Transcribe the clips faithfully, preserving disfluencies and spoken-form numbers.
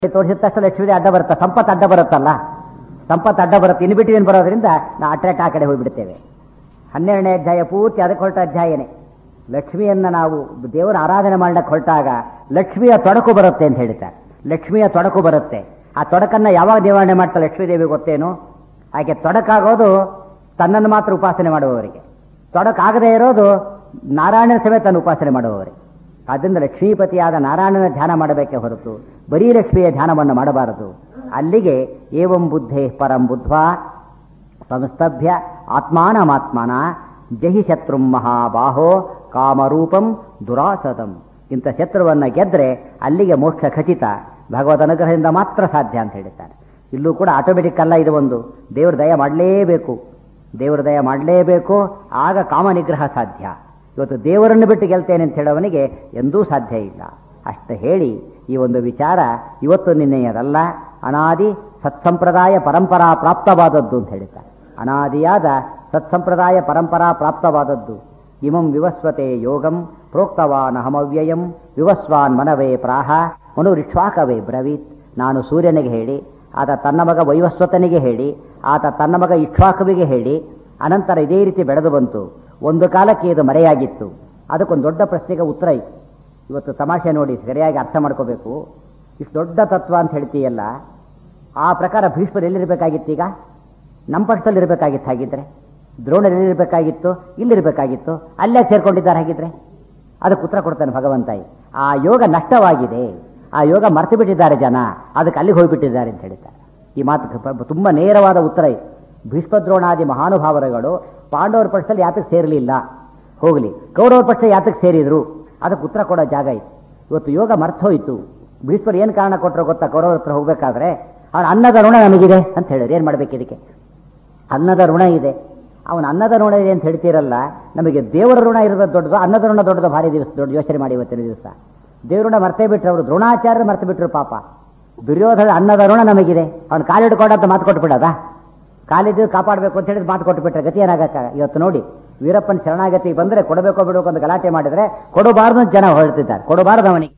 ತೋರಿಸಿದ ತಕ್ಷಣ ಲಕ್ಷ್ಮೀ ಅಡ್ಡ ಬರುತ್ತಾ, ಸಂಪತ್ತು ಅಡ್ಡ ಬರುತ್ತಲ್ಲ, ಸಂಪತ್ತು ಅಡ್ಡ ಬರುತ್ತೆ, ಇನ್ ಬಿಟ್ಟು ಏನು ಬರೋದ್ರಿಂದ ನಾವು ಅಟ್ರಾಕ್ಟ್ ಆ ಕಡೆ ಹೋಗಿಬಿಡ್ತೇವೆ. ಹನ್ನೆರಡನೇ ಅಧ್ಯಾಯ ಪೂರ್ತಿ ಅದಕ್ಕೆ ಹೊರಟ ಅಧ್ಯಾಯನೇ. ಲಕ್ಷ್ಮಿಯನ್ನ ನಾವು ದೇವರ ಆರಾಧನೆ ಮಾಡಕ್ಕೆ ಹೊರಟಾಗ ಲಕ್ಷ್ಮಿಯ ತೊಡಕು ಬರುತ್ತೆ ಅಂತ ಹೇಳ್ತಾರೆ. ಲಕ್ಷ್ಮಿಯ ತೊಡಕು ಬರುತ್ತೆ. ಆ ತೊಡಕನ್ನ ಯಾವಾಗ ನಿವಾರಣೆ ಮಾಡ್ತಾರೆ ಲಕ್ಷ್ಮೀ ದೇವಿ ಗೊತ್ತೇನು? ಆಕೆ ತೊಡಕಾಗೋದು ತನ್ನನ್ನು ಮಾತ್ರ ಉಪಾಸನೆ ಮಾಡುವವರಿಗೆ, ತೊಡಕಾಗದೇ ಇರೋದು ನಾರಾಯಣನ ಸಮೇತ ತನ್ನ ಉಪಾಸನೆ ಮಾಡುವವರಿಗೆ. ಆದ್ದರಿಂದ ಲಕ್ಷ್ಮೀಪತಿಯಾದ ನಾರಾಯಣನ ಧ್ಯಾನ ಮಾಡಬೇಕೇ ಹೊರತು ಬರೀ ಲಕ್ಷ್ಮಿಯ ಧ್ಯಾನವನ್ನು ಮಾಡಬಾರದು. ಅಲ್ಲಿಗೆ ಏವಂ ಬುದ್ಧೇ ಪರಂ ಬುದ್ಧ್ವಾ ಸಂಸ್ತಭ್ಯ ಆತ್ಮಾನಮಾತ್ಮನ ಜಹಿ ಶತ್ರುಂ ಮಹಾಬಾಹೋ ಕಾಮರೂಪಂ ದುರಾಸದಂ. ಇಂಥ ಶತ್ರುವನ್ನು ಗೆದ್ರೆ ಅಲ್ಲಿಗೆ ಮೋಕ್ಷ ಖಚಿತ, ಭಗವದ್ ಅನುಗ್ರಹದಿಂದ ಮಾತ್ರ ಸಾಧ್ಯ ಅಂತ ಹೇಳ್ತಾರೆ. ಇಲ್ಲೂ ಕೂಡ ಆಟೋಮೆಟಿಕ್ ಅಲ್ಲ, ಇದು ಒಂದು ದೇವ್ರ ದಯ ಮಾಡಲೇಬೇಕು, ದೇವ್ರ ದಯ ಮಾಡಲೇಬೇಕು, ಆಗ ಕಾಮ ನಿಗ್ರಹ ಸಾಧ್ಯ. ಇವತ್ತು ದೇವರನ್ನು ಬಿಟ್ಟು ಗೆಲ್ತೇನೆ ಅಂತ ಹೇಳೋವನಿಗೆ ಎಂದೂ ಸಾಧ್ಯ ಇಲ್ಲ. ಅಷ್ಟು ಹೇಳಿ ಈ ಒಂದು ವಿಚಾರ ಇವತ್ತು ನಿನ್ನೆಯದಲ್ಲ, ಅನಾದಿ ಸತ್ಸಂಪ್ರದಾಯ ಪರಂಪರಾ ಪ್ರಾಪ್ತವಾದದ್ದು ಅಂತ ಹೇಳ್ತಾರೆ. ಅನಾದಿಯಾದ ಸತ್ಸಂಪ್ರದಾಯ ಪರಂಪರಾ ಪ್ರಾಪ್ತವಾದದ್ದು. ಇಮಂ ವಿವಸ್ವತೆ ಯೋಗಂ ಪ್ರೋಕ್ತವಾನ್ ಅಹಮವ್ಯಯಂ ವಿವಸ್ವಾನ್ ಮನವೇ ಪ್ರಾಹ ಮನುರಿಕ್ಷ್ವಾಕವೇ ಬ್ರವೀತ್. ನಾನು ಸೂರ್ಯನಿಗೆ ಹೇಳಿ, ಆತ ತನ್ನ ಮಗ ವೈವಸ್ವತನಿಗೆ ಹೇಳಿ, ಆತ ತನ್ನ ಮಗ ಇಕ್ಷ್ವಾಕವಿಗೆ ಹೇಳಿ, ಅನಂತರ ಇದೇ ರೀತಿ ಬೆಳೆದು ಬಂತು. ಒಂದು ಕಾಲಕ್ಕೆ ಇದು ಮರೆಯಾಗಿತ್ತು. ಅದಕ್ಕೊಂದು ದೊಡ್ಡ ಪ್ರಶ್ನೆಗೆ ಉತ್ತರ ಇತ್ತು. ಇವತ್ತು ತಮಾಷೆ ನೋಡಿ, ಸರಿಯಾಗಿ ಅರ್ಥ ಮಾಡ್ಕೋಬೇಕು. ಇಷ್ಟು ದೊಡ್ಡ ತತ್ವ ಅಂತ ಹೇಳ್ತೀಯಲ್ಲ, ಆ ಪ್ರಕಾರ ಭೀಷ್ಮರು ಎಲ್ಲಿರಬೇಕಾಗಿತ್ತು? ಈಗ ನಮ್ಮ ಪಕ್ಷದಲ್ಲಿ ಇರಬೇಕಾಗಿತ್ತು. ಹಾಗಿದ್ರೆ ದ್ರೋಣರು ಎಲ್ಲಿರಬೇಕಾಗಿತ್ತು? ಇಲ್ಲಿರಬೇಕಾಗಿತ್ತು. ಅಲ್ಲೇ ಸೇರ್ಕೊಂಡಿದ್ದಾರೆ. ಹಾಗಿದ್ರೆ ಅದಕ್ಕೆ ಉತ್ತರ ಕೊಡ್ತಾನೆ ಭಗವಂತ. ಆ ಯೋಗ ನಷ್ಟವಾಗಿದೆ, ಆ ಯೋಗ ಮರ್ತು ಬಿಟ್ಟಿದ್ದಾರೆ ಜನ, ಅದಕ್ಕೆ ಅಲ್ಲಿಗೆ ಹೋಗಿಬಿಟ್ಟಿದ್ದಾರೆ ಅಂತ ಹೇಳ್ತಾರೆ. ಈ ಮಾತು ತುಂಬ ನೇರವಾದ ಉತ್ತರ ಇತ್ತು. ಭೀಷ್ಮದ್ರೋಣಾದಿ ಮಹಾನುಭಾವರುಗಳು ಪಾಂಡವರ ಪಕ್ಷದಲ್ಲಿ ಯಾತಕ್ಕೆ ಸೇರಲಿಲ್ಲ, ಹೋಗಲಿ, ಕೌರವರ ಪಕ್ಷ ಯಾತಕ್ಕೆ ಸೇರಿದ್ರು, ಅದಕ್ಕೆ ಉತ್ತರ ಕೊಡೋ ಜಾಗ ಇತ್ತು. ಇವತ್ತು ಯೋಗ ಮರ್ತೋಯ್ತು. ಭೀಷ್ಮರು ಏನು ಕಾರಣ ಕೊಟ್ಟರು ಗೊತ್ತಾ? ಕೌರವರ ಹತ್ರ ಹೋಗ್ಬೇಕಾದ್ರೆ ಅವನ ಅನ್ನದ ಋಣ ನಮಗಿದೆ ಅಂತ ಹೇಳಿದ್ರು. ಏನು ಮಾಡ್ಬೇಕು ಇದಕ್ಕೆ? ಅನ್ನದ ಋಣ ಇದೆ, ಅವನ ಅನ್ನದ ಋಣ ಇದೆ ಅಂತ ಹೇಳ್ತೀರಲ್ಲ, ನಮಗೆ ದೇವರ ಋಣ ಇರೋದು ದೊಡ್ಡದು, ಅನ್ನದ ಋಣ ದೊಡ್ಡದು. ಭಾರಿ ದಿವಸ ದೊಡ್ಡ ಯೋಚನೆ ಮಾಡಿ ಇವತ್ತಿನ ದಿವಸ ದೇವ್ರ ಋಣ ಮರ್ತೇ ಬಿಟ್ರು. ಅವರು ದ್ರೋಣಾಚಾರ್ಯರು ಮರ್ತು ಬಿಟ್ರು ಪಾಪ. ದುರ್ಯೋಧನ ಅನ್ನದ ಋಣ ನಮಗಿದೆ, ಅವನು ಕಾಲಿಡ್ಕೊಂಡಂತ ಮಾತು ಕೊಟ್ಟು ಬಿಡೋದ? ಕಾಲಿದ್ದು ಕಾಪಾಡಬೇಕು ಅಂತ ಹೇಳಿದ್ರೆ ಮಾತು ಕೊಟ್ಟು ಬಿಟ್ರೆ ಗತಿ ಏನಾಗಕ್ಕ? ಇವತ್ತು ನೋಡಿ, ವೀರಪ್ಪನ ಶರಣಾಗತಿ ಬಂದರೆ ಕೊಡಬೇಕೋ ಬಿಡಬೇಕು ಅಂತ ಗಲಾಟೆ ಮಾಡಿದ್ರೆ ಕೊಡಬಾರ್ದು ಅಂತ ಜನ ಹೊರಡ್ತಿದ್ದಾರೆ. ಕೊಡಬಾರ್ದು ಅವನಿಗೆ.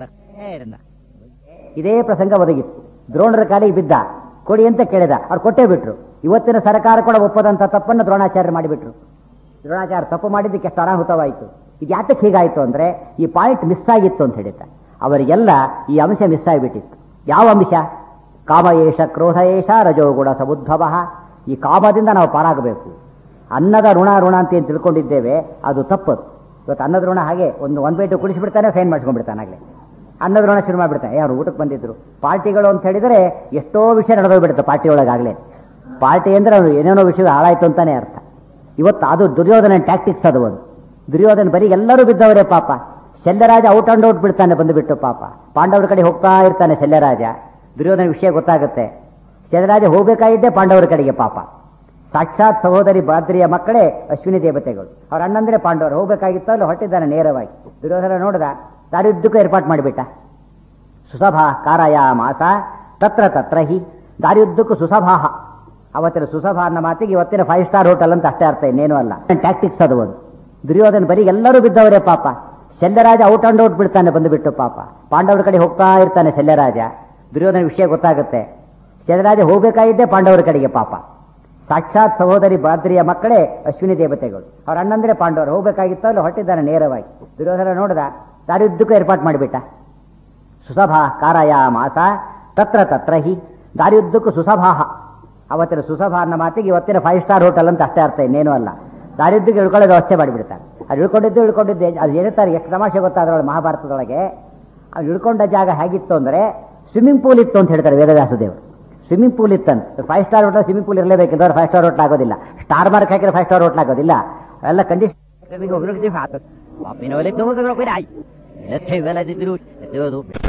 ಇದೇ ಪ್ರಸಂಗ ಒದಗಿತ್ತು. ದ್ರೋಣರ ಕಾಲಿಗೆ ಬಿದ್ದ, ಕೊಡಿ ಅಂತ ಕೇಳಿದ, ಅವ್ರು ಕೊಟ್ಟೇ ಬಿಟ್ರು. ಇವತ್ತಿನ ಸರ್ಕಾರ ಕೂಡ ಒಪ್ಪದಂಥ ತಪ್ಪನ್ನು ದ್ರೋಣಾಚಾರ್ಯ ಮಾಡಿಬಿಟ್ರು. ದ್ರೋಣಾಚಾರ್ಯ ತಪ್ಪು ಮಾಡಿದ್ದಕ್ಕೆ ಎಷ್ಟು ಅನಾಹುತವಾಯಿತು. ಇದು ಯಾತಕ್ಕೆ ಹೀಗಾಯಿತು ಅಂದರೆ ಈ ಪಾಯಿಂಟ್ ಮಿಸ್ ಆಗಿತ್ತು ಅಂತ ಹೇಳಿದ್ದ. ಅವರಿಗೆಲ್ಲ ಈ ಅಂಶ ಮಿಸ್ ಆಗಿಬಿಟ್ಟಿತ್ತು. ಯಾವ ಅಂಶ? ಕಾಮ ಏಷ ಕ್ರೋಧ ಏಷ ರಜೋಗುಣ ಸಮುದ್ಭವ. ಈ ಕಾಮದಿಂದ ನಾವು ಪಾರಾಗಬೇಕು. ಅನ್ನದ ಋಣ ಋಣ ಅಂತ ಏನು ತಿಳ್ಕೊಂಡಿದ್ದೇವೆ ಅದು ತಪ್ಪದು. ಇವತ್ತು ಅನ್ನದ ಋಣ ಹಾಗೆ ಒಂದು ಒನ್ ಬೈ ಟು ಕುಡಿಸಿಬಿಡ್ತಾನೆ, ಸೈನ್ ಮಾಡಿಸ್ಕೊಂಡ್ಬಿಡ್ತಾನೆ. ಆಗಲೇ ಅನ್ನದ ಋಣ ಶುರು ಮಾಡಿಬಿಡ್ತಾನೆ. ಯಾರು ಊಟಕ್ಕೆ ಬಂದಿದ್ರು ಪಾರ್ಟಿಗಳು ಅಂತ ಹೇಳಿದರೆ ಎಷ್ಟೋ ವಿಷಯ ನಡೆದೋಗ್ಬಿಡುತ್ತೆ ಪಾರ್ಟಿ ಒಳಗಾಗಲೇ. ಪಾರ್ಟಿ ಅಂದರೆ ಅದು ಏನೇನೋ ವಿಷಯ ಹಾಳಾಯಿತು ಅಂತಾನೆ ಅರ್ಥ. ಇವತ್ತು ಅದು ದುರ್ಯೋಧನ ಟ್ಯಾಕ್ಟಿಕ್ಸ್. ಅದು ಒಂದು ದುರ್ಯೋಧನ ಬರೀ ಎಲ್ಲರೂ ಬಿದ್ದವರೇ ಪಾಪ. ಶಲ್ಯರಾಜ ಔಟ್ ಅಂಡ್ ಔಟ್ ಬಿಡ್ತಾನೆ ಬಂದುಬಿಟ್ಟು ಪಾಪ. ಪಾಂಡವರ ಕಡೆ ಹೋಗ್ತಾ ಇರ್ತಾನೆ ಶಲ್ಯರಾಜ. ದುರ್ಯೋಧನ ವಿಷಯ ಗೊತ್ತಾಗುತ್ತೆ. ಶಲ್ಯರಾಜ ಹೋಗಬೇಕಾಗಿದ್ದೆ ಪಾಂಡವರ ಕಡೆಗೆ ಪಾಪ. ಸಾಕ್ಷಾತ್ ಸಹೋದರಿ ಬಾದ್ರಿಯ ಮಕ್ಕಳೇ ಅಶ್ವಿನಿ ದೇವತೆಗಳು. ಅವ್ರ ಅಣ್ಣಂದ್ರೆ ಪಾಂಡವರು ಹೋಗಬೇಕಾಗಿತ್ತು, ಅಲ್ಲಿ ಹೊಟ್ಟಿದ್ದಾನೆ ನೇರವಾಗಿ. ದುರ್ಯೋಧನ ನೋಡಿದ, ದಾರಿಯುದ್ದಕ್ಕೂ ಏರ್ಪಾಟ್ ಮಾಡಿಬಿಟ್ಟ. ಸುಸಭಾ ಕಾರಾಯ ಮಾಸ ತತ್ರ ತತ್ರ ಹಿ. ದಾರಿಯುದ್ದಕ್ಕೂ ಸುಸಭಾಹ. ಅವತ್ತಿನ ಸುಸಭಾ ಅನ್ನೋ ಮಾತಿಗೆ ಇವತ್ತಿನ ಫೈವ್ ಸ್ಟಾರ್ ಹೋಟೆಲ್ ಅಂತ ಅಷ್ಟೇ ಅರ್ಥ, ಇನ್ನೇನು ಅಲ್ಲ. ಟ್ಯಾಕ್ಟಿಕ್ಸ್ ಅದು ಒಂದು. ದುರ್ಯೋಧನ ಬರೀ ಎಲ್ಲರೂ ಬಿದ್ದವರೇ ಪಾಪ. ಶಲ್ಯರಾಜ ಔಟ್ ಅಂಡ್ ಔಟ್ ಬಿಡ್ತಾನೆ ಬಂದುಬಿಟ್ಟು ಪಾಪ. ಪಾಂಡವರ ಕಡೆ ಹೋಗ್ತಾ ಇರ್ತಾನೆ ಶಲ್ಯರಾಜ. ದುರ್ಯೋಧನ ವಿಷಯ ಗೊತ್ತಾಗುತ್ತೆ. ಶಲ್ಯರಾಜ ಹೋಗಬೇಕಾಗಿದ್ದೆ ಪಾಂಡವರ ಕಡೆಗೆ ಪಾಪ. ಸಾಕ್ಷಾತ್ ಸಹೋದರಿ ಬಾದ್ರಿಯ ಮಕ್ಕಳೇ ಅಶ್ವಿನಿ ದೇವತೆಗಳು. ಅವ್ರ ಅಣ್ಣಂದ್ರೆ ಪಾಂಡವರು ಹೋಗಬೇಕಾಗಿತ್ತು, ಅಲ್ಲಿ ಹೊಟ್ಟಿದ್ದಾನೆ ನೇರವಾಗಿ. ದುರ್ಯೋಧನ ನೋಡಿದ, ದಾರಿಯುದ್ದಕ್ಕೂ ಏರ್ಪಾಟ್ ಮಾಡಿಬಿಟ್ಟ. ಸುಸಭಾ ಕಾರಾಯ ಮಾಸ ತತ್ರ ತತ್ರ ಹಿ. ದಾರಿಯುದ್ದಕ್ಕೂ ಸುಸಭಾಹ. ಅವತ್ತಿನ ಸುಸಭಾ ಅನ್ನೋ ಮಾತಿಗೆ ಇವತ್ತಿನ ಫೈವ್ ಸ್ಟಾರ್ ಹೋಟೆಲ್ ಅಂತ ಅಷ್ಟೇ ಅರ್ಥ, ಇನ್ನೇನು ಅಲ್ಲ. ದಾರಿಯುದ್ದಕ್ಕೆ ಇಳ್ಕೊಳ್ಳೋ ವ್ಯವಸ್ಥೆ ಮಾಡಿಬಿಡ್ತಾರೆ. ಅದು ಇಳ್ಕೊಂಡಿದ್ದು ಇಳ್ಕೊಂಡಿದ್ದೆ ಅದು ಹೇಳ್ತಾರೆ. ಎಷ್ಟು ತಮಾಷೆ ಗೊತ್ತಾದ್ರೊಳಗೆ ಮಹಾಭಾರತದೊಳಗೆ ಅದು ಇಳ್ಕೊಂಡ ಜಾಗ ಹೇಗಿತ್ತು ಅಂದರೆ ಸ್ವಿಮ್ಮಿಂಗ್ ಪೂಲ್ ಇತ್ತು ಅಂತ ಹೇಳ್ತಾರೆ ವೇದವ್ಯಾಸ ದೇವರು. ಸ್ವಿಮ್ಮಿಂಗ್ ಪೂಲ್ ಇತ್ತಂತ. Five star hotel swimming pool ಇರಲೇಬೇಕಿಲ್ಲ, ಫೈವ್ ಸ್ಟಾರ್ ಹೋಟ್ಲ್ ಆಗೋದಿಲ್ಲ. ಸ್ಟಾರ್ ಮಾರ್ಕ್ ಹಾಕಿದ್ರೆ ಫೈವ್ ಸ್ಟಾರ್ ಹೋಟ್ಲ್ ಆಗೋದಿಲ್ಲ. ಎಲ್ಲ ಕಂಡೀಷನ್